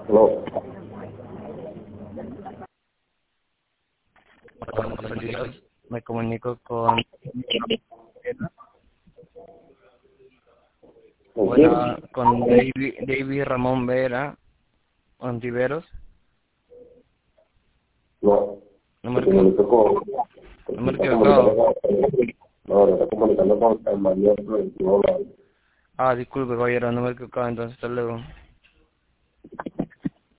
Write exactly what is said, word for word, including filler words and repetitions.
No. Buenos días. Me comunico con... ¿Con Hola, quién? con David, David Ramón Vera Ontiveros. No. Se Número, equivo- comunicó con... Se número está equivocado. comunicando con... No, se está comunicando con el mayor veintiuno. Ah, disculpe, caballero, número equivocado, entonces hasta luego.